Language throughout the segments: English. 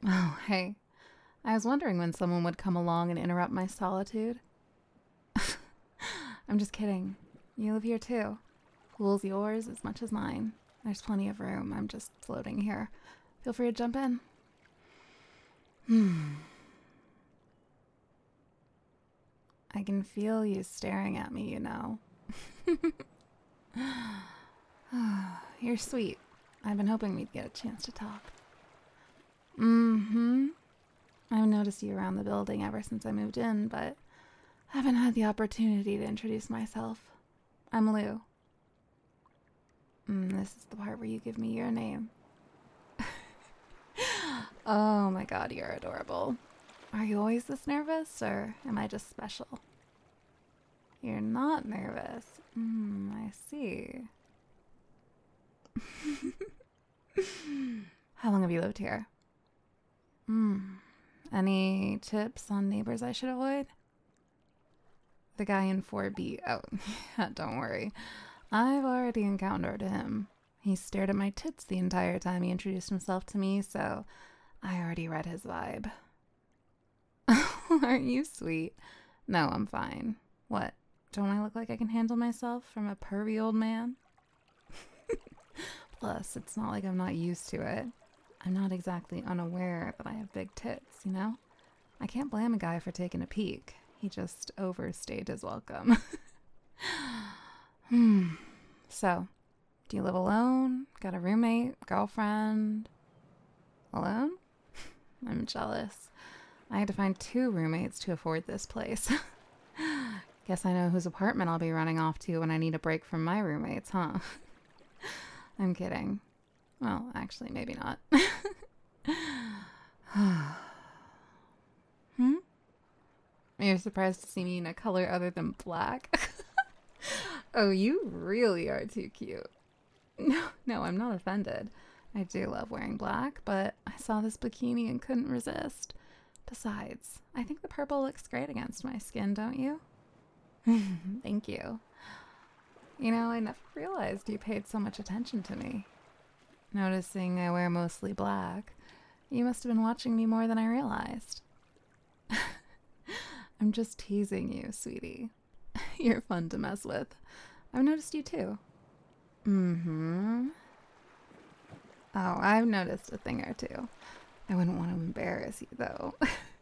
Oh, hey. I was wondering when someone would come along and interrupt my solitude. I'm just kidding. You live here too. Pool's yours as much as mine. There's plenty of room. I'm just floating here. Feel free to jump in. I can feel you staring at me, you know. You're sweet. I've been hoping we'd get a chance to talk. Mm-hmm. I've noticed you around the building ever since I moved in, but haven't had the opportunity to introduce myself. I'm Lou. This is the part where you give me your name. Oh my god, you're adorable. Are you always this nervous, or am I just special? You're not nervous. I see. How long have you lived here? Any tips on neighbors I should avoid? The guy in 4B. Oh, yeah, don't worry. I've already encountered him. He stared at my tits the entire time he introduced himself to me, so I already read his vibe. Aren't you sweet? No, I'm fine. What? Don't I look like I can handle myself from a pervy old man? Plus, it's not like I'm not used to it. I'm not exactly unaware that I have big tits, you know? I can't blame a guy for taking a peek. He just overstayed his welcome. So, do you live alone? Got a roommate? Girlfriend? Alone? I'm jealous. I had to find 2 roommates to afford this place. Guess I know whose apartment I'll be running off to when I need a break from my roommates, huh? I'm kidding. Well, actually, maybe not. You're surprised to see me in a color other than black? Oh, you really are too cute. No, I'm not offended. I do love wearing black, but I saw this bikini and couldn't resist. Besides, I think the purple looks great against my skin, don't you? Thank you. You know, I never realized you paid so much attention to me. Noticing I wear mostly black, you must have been watching me more than I realized. I'm just teasing you, sweetie. You're fun to mess with. I've noticed you too. Oh, I've noticed a thing or two. I wouldn't want to embarrass you, though.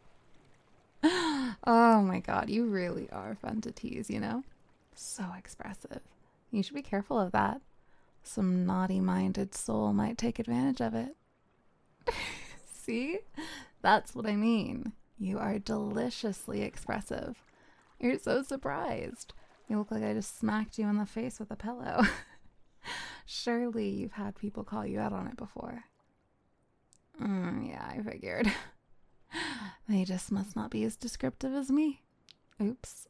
Oh my god, you really are fun to tease, you know? So expressive. You should be careful of that. Some naughty-minded soul might take advantage of it. See? That's what I mean. You are deliciously expressive. You're so surprised. You look like I just smacked you in the face with a pillow. Surely you've had people call you out on it before. Yeah, I figured. They just must not be as descriptive as me. Oops.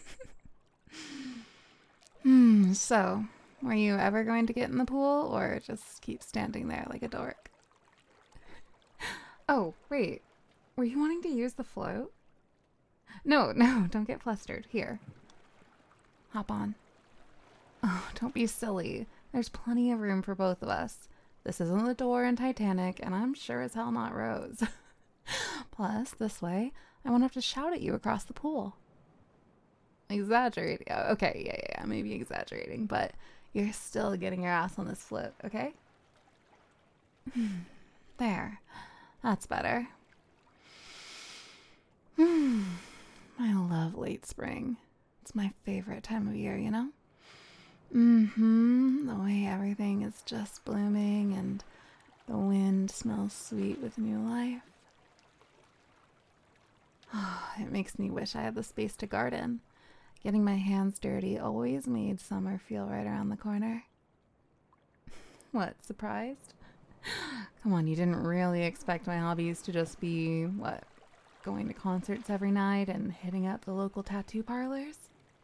So, were you ever going to get in the pool, or just keep standing there like a dork? Oh, wait. Were you wanting to use the float? No, don't get flustered. Here. Hop on. Oh, don't be silly. There's plenty of room for both of us. This isn't the door in Titanic, and I'm sure as hell not Rose. Plus, this way, I won't have to shout at you across the pool. Exaggerating. Okay, yeah, maybe exaggerating, but you're still getting your ass on this float, okay? There. That's better. I love late spring. It's my favorite time of year, you know? The way everything is just blooming and the wind smells sweet with new life. It makes me wish I had the space to garden. Getting my hands dirty always made summer feel right around the corner. What, surprised? Come on, you didn't really expect my hobbies to just be, what, going to concerts every night and hitting up the local tattoo parlors?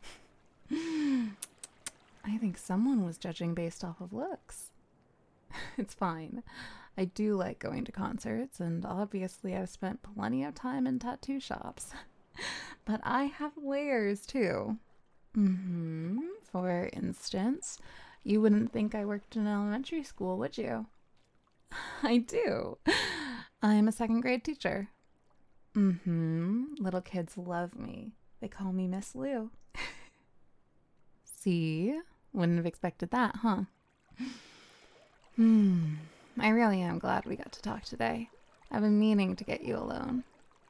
I think someone was judging based off of looks. It's fine. I do like going to concerts, and obviously I've spent plenty of time in tattoo shops. But I have layers too. For instance, you wouldn't think I worked in elementary school, would you? I do. I'm a second grade teacher. Little kids love me. They call me Miss Lou. See? Wouldn't have expected that, huh? I really am glad we got to talk today. I've been meaning to get you alone.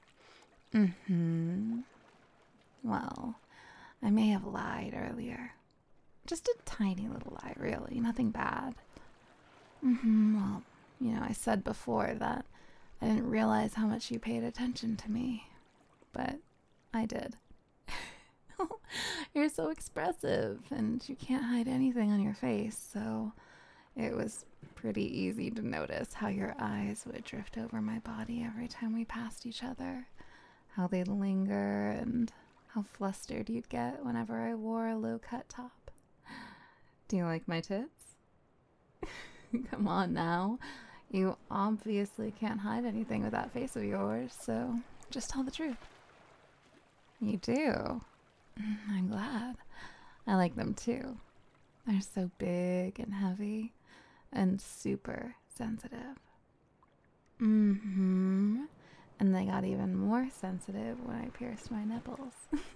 Well, I may have lied earlier. Just a tiny little lie, really. Nothing bad. Well, I said before that I didn't realize how much you paid attention to me. But I did. You're so expressive, and you can't hide anything on your face, so it was pretty easy to notice how your eyes would drift over my body every time we passed each other, how they'd linger, and how flustered you'd get whenever I wore a low-cut top. Do you like my tits? Come on now. You obviously can't hide anything with that face of yours, so just tell the truth. You do? I'm glad. I like them too. They're so big and heavy and super sensitive. And they got even more sensitive when I pierced my nipples.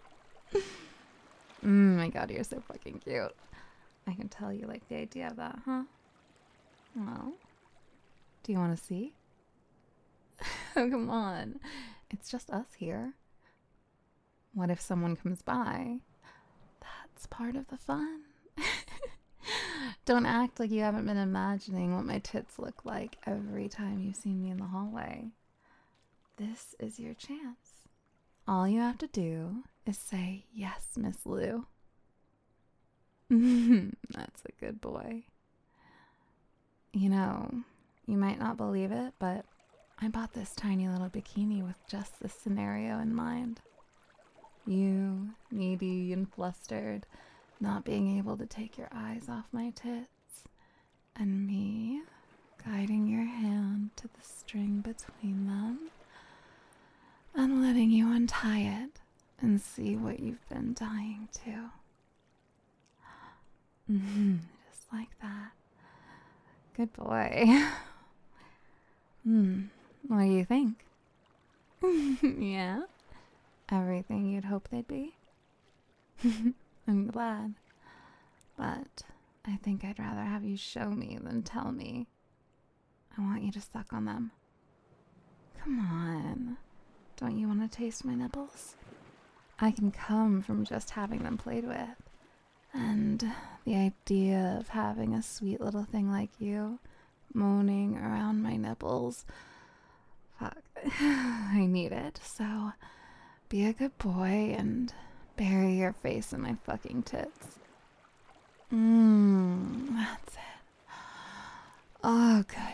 My god, you're so fucking cute. I can tell you like the idea of that, huh? Well, do you want to see? Oh, come on. It's just us here. What if someone comes by? That's part of the fun. Don't act like you haven't been imagining what my tits look like every time you've seen me in the hallway. This is your chance. All you have to do is say, yes, Miss Lou. That's a good boy. You might not believe it, but I bought this tiny little bikini with just this scenario in mind. You, needy and flustered, not being able to take your eyes off my tits, and me guiding your hand to the string between them and letting you untie it and see what you've been dying to. Just like that. Good boy. What do you think? Yeah? Everything you'd hope they'd be? I'm glad. But I think I'd rather have you show me than tell me. I want you to suck on them. Come on. Don't you want to taste my nipples? I can come from just having them played with. And the idea of having a sweet little thing like you moaning around my nipples. Fuck. I need it. So be a good boy and bury your face in my fucking tits. That's it. Oh, good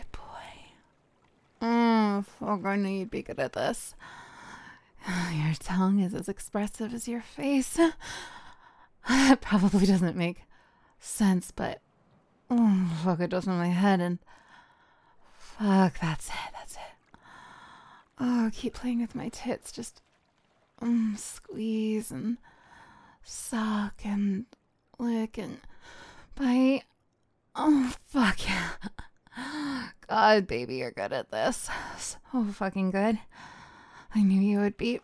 boy. Fuck, I knew you'd be good at this. Your tongue is as expressive as your face. That probably doesn't make sense, but fuck, it does in my head, and fuck, that's it. Oh, keep playing with my tits, just squeeze and suck and lick and bite. Oh, fuck yeah. God, baby, you're good at this. So fucking good. I knew you would be.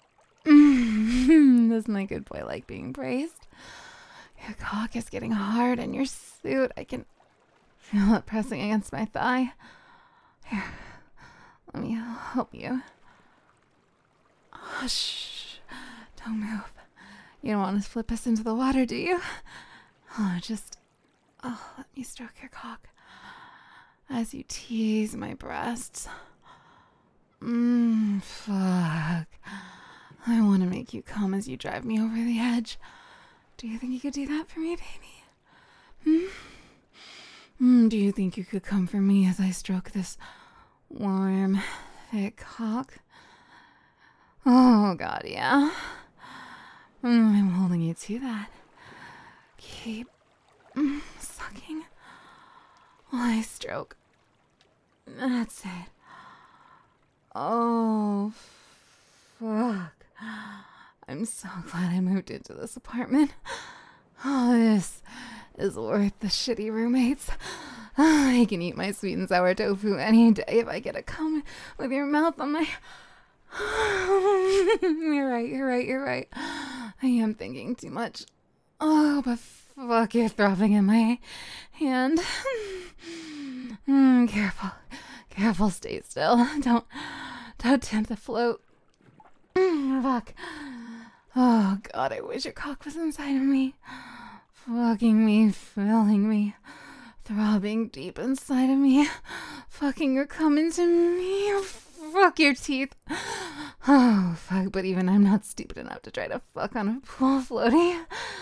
Does my good boy like being praised? Your cock is getting hard in your suit. I can feel it pressing against my thigh. Here, let me help you. Oh, shh. Don't move. You don't want to flip us into the water, do you? Let me stroke your cock as you tease my breasts. Fuck. I want to make you come as you drive me over the edge. Do you think you could do that for me, baby? Do you think you could come for me as I stroke this warm, thick cock? Oh, God, yeah. I'm holding you to that. Keep sucking while I stroke. That's it. Oh, fuck. I'm so glad I moved into this apartment. Oh, this is worth the shitty roommates I can eat my sweet and sour tofu any day if I get a cum with your mouth on my... You're right. I am thinking too much. Oh, but fuck, you're throbbing in my hand. Careful, stay still. Don't tempt the float. Fuck. Oh, God, I wish your cock was inside of me. Fucking me, filling me, throbbing deep inside of me. Fucking you're coming to me. Oh, fuck your teeth. Oh, fuck, but even I'm not stupid enough to try to fuck on a pool floaty.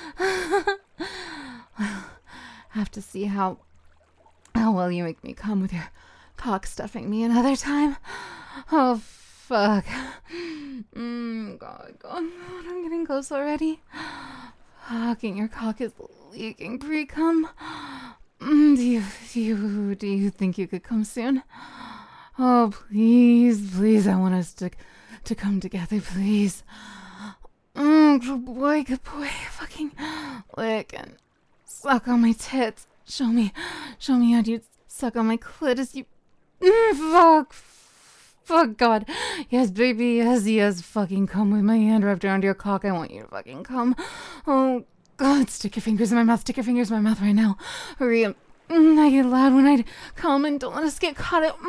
Have to see how well you make me come with your cock stuffing me another time. Oh, fuck. God, I'm getting close already. Fucking your cock is leaking pre-cum. Do you think you could come soon? Oh, please, I want us to come together, please. Good boy. Fucking lick and suck on my tits. Show me how you suck on my clit as you... Fuck, God. Yes, baby, yes, fucking come with my hand wrapped around your cock. I want you to fucking come. Oh, God, stick your fingers in my mouth right now. Hurry up. I get loud when I come and don't let us get caught up.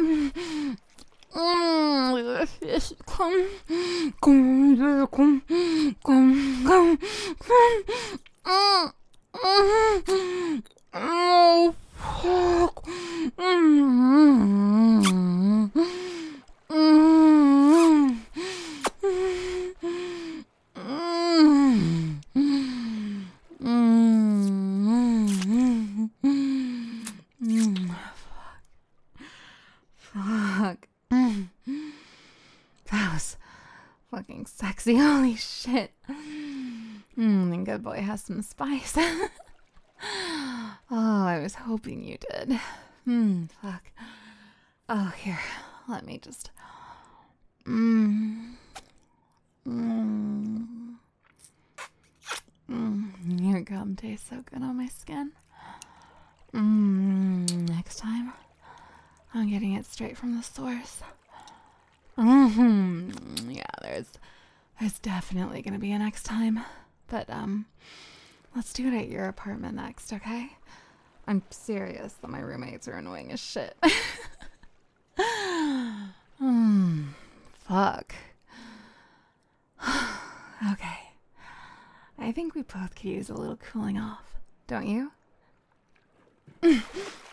Oh, fuck. Fuck. That was fucking sexy. Holy shit. The good boy has some spice. Oh, I was hoping you did. Fuck. Oh, here. Let me just... Your gum tastes so good on my skin. Next time, I'm getting it straight from the source. Yeah, there's definitely gonna be a next time. But, let's do it at your apartment next, okay? I'm serious that my roommates are annoying as shit. Fuck. Okay. I think we both could use a little cooling off, don't you?